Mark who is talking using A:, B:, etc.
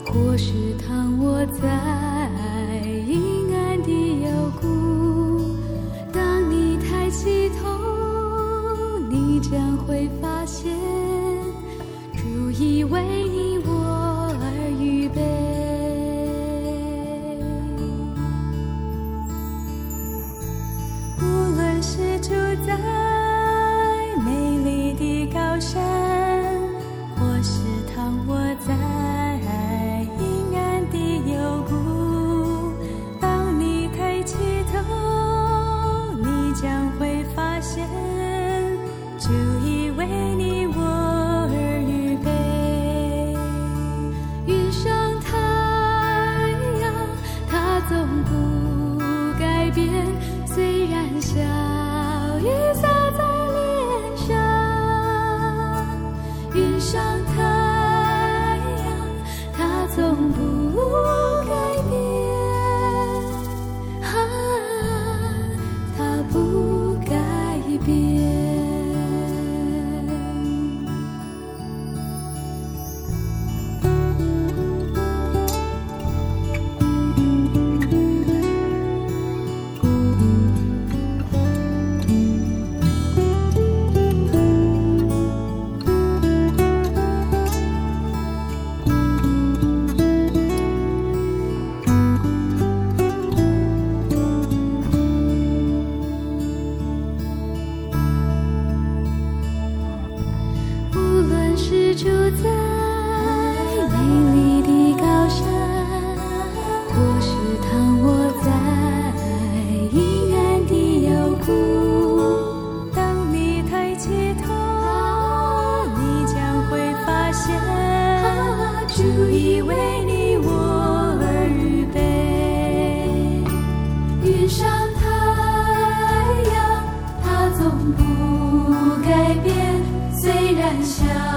A: 或是躺卧在阴暗的幽谷，当你抬起头，你将会发现主已为你我而预备。无论是住在美丽的高山，或是躺卧在阴暗的幽谷，当你抬起头，你将会发现主已为你我而预备。云上太阳，它总不改变，虽然小雨洒在脸上。云上太阳，它总不改变，它不改变。住在美丽的高山，或是躺卧在阴暗的幽谷，当你抬起头，你将会发现主已为你我而预备。云上太阳，它总不改变，虽然小